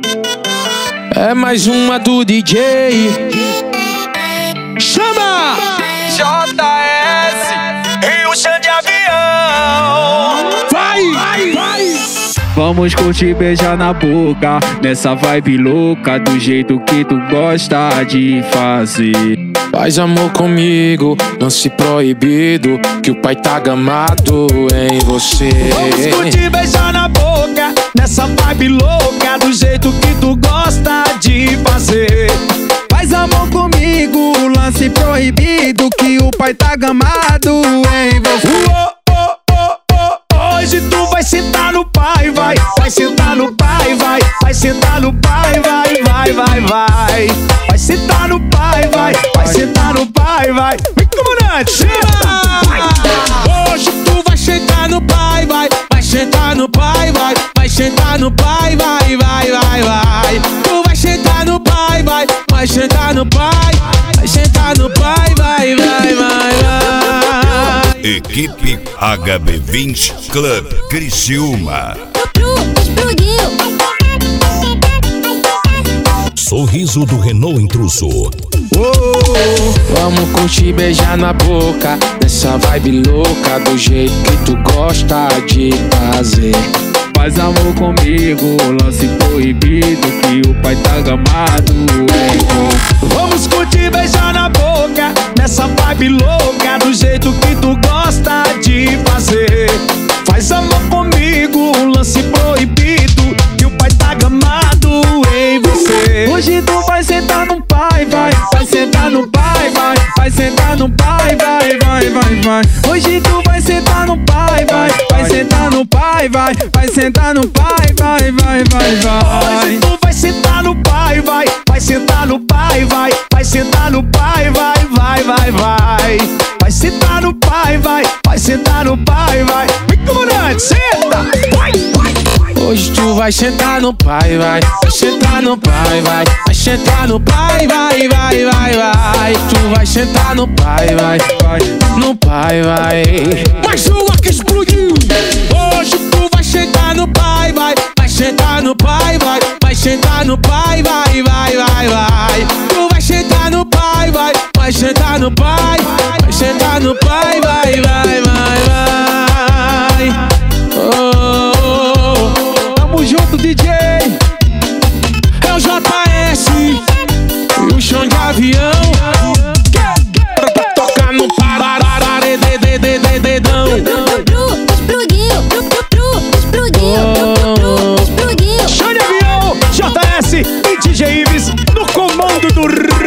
É mais uma do DJ. Chama! JS e o chão de avião. Vai! Vamos curtir, beijar na boca, nessa vibe louca, do jeito que tu gosta de fazer. Faz amor comigo, lance proibido, que o pai tá gamado em você. Vamos curtir, beijar na boca, nessa vibe louca, do jeito que tu gosta de fazer. Faz amor comigo, lance proibido, que o pai tá gamado em você. Hoje tu vai sentar no pai, vai sentar no pai, vai sentar no pai, vai sentar no pai, vai sentar no pai, vai. Vem, comandante, senta! Hoje tu vai sentar no pai, vai sentar no pai, vai sentar no pai, vai. Tu vai sentar no pai, vai sentar no pai, vai sentar no pai, vai. Equipe HB20 Club Criciúma. Sorriso do Renault Intruso. Vamos curtir, beijar na boca, nessa vibe louca, do jeito que tu gosta de fazer. Faz amor comigo, lance proibido, que o pai tá gamado em você. Vamos curtir, beijar na boca, nessa vibe louca, do jeito que tu gosta de fazer. Faz amor comigo, lance proibido, que o pai tá gamado em você. Hoje tu vai sentar no pai, vai sentar no pai, vai sentar no pai, vai. Hoje tu vai sentar no pai, vai sentar no pai, vai sentar no pai, vai. Hoje tu vai sentar no pai, vai sentar no pai, vai sentar no pai, vai. Vai sentar no pai, vai sentar no pai, vai. Vem, comandante, senta! Vai. Hoje tu vai sentar no pai, vai sentar no pai, vai sentar no pai, vai. Tu vai sentar no pai, vai no pai, vai. Mais uma que explodiu. Hoje tu vai sentar no pai, vai sentar no pai, vai sentar no pai, vai. Tu vai sentar no pai, vai sentar no pai, vai sentar no pai, vai. Tamo junto, DJ. É o JS e o chão de avião. Pra tocar no dedão. Explodiu. Chão de avião, JS e DJ Ives no comando do